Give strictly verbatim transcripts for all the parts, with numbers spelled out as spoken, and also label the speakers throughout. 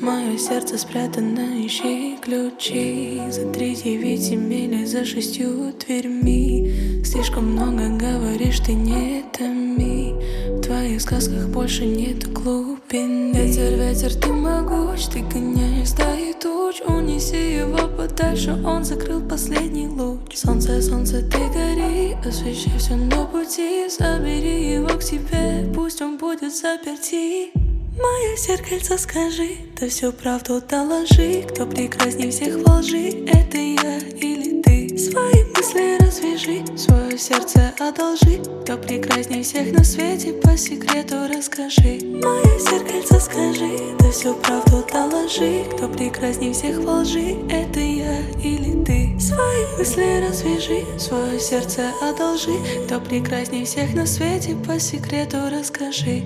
Speaker 1: мое сердце спрятано, ищи ключи. За три девять земель, за шестью дверьми. Слишком много говоришь, ты не томи. В твоих сказках больше нету глубины. Ветер, ветер, ты могуч, ты гоняешь стаи туч. Унеси его подальше, он закрыл последний луч. Солнце, солнце, ты гори, освещай все на пути. Забери его к себе, пусть он будет заперти. Мое зеркальце, скажи, да всю правду доложи. Кто прекрасней всех во лжи, это я или ты? Свои мысли развяжи, свое сердце одолжи. Кто прекрасней всех на свете, по секрету расскажи. Мое зеркальце, скажи, да всю правду доложи. Кто прекрасней всех во лжи, это я или ты? Свои мысли развяжи, свое сердце одолжи. Кто прекрасней всех на свете, по секрету расскажи.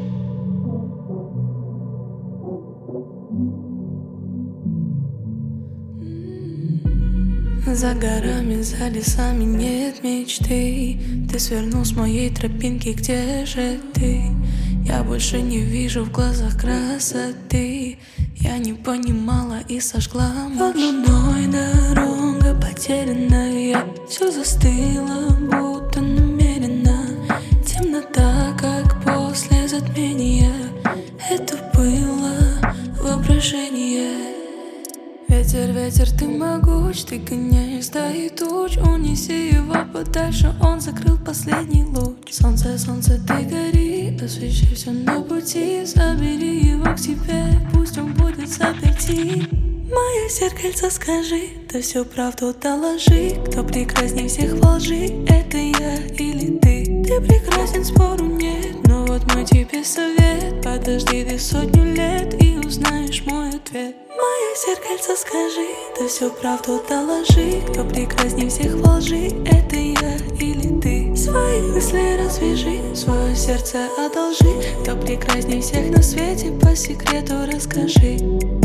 Speaker 1: За горами, за лесами нет мечты. Ты свернул с моей тропинки, где же ты? Я больше не вижу в глазах красоты. Я не понимала и сожгла под луной дорога потерянная. Все застыло, будто намеренно. Темнота, как после затмения. Это было воображение. Ветер, ветер, ты могуч, ты гоняешь стаи туч. Унеси его подальше, он закрыл последний луч. Солнце, солнце, ты гори, освещай все на пути. Забери его к себе, пусть он будет заперти. Мое зеркальце, скажи, да всю правду доложи. Кто прекрасней всех во лжи, это я или ты? Ты прекрасен, спору нет, но вот мой тебе совет. Подожди ты сотню лет и узнаешь мой ответ. Мое зеркальце, скажи, да всю правду доложи. Кто прекрасней всех во лжи, это я или ты? Свои мысли развяжи, свое сердце одолжи. Кто прекрасней всех на свете, по секрету расскажи.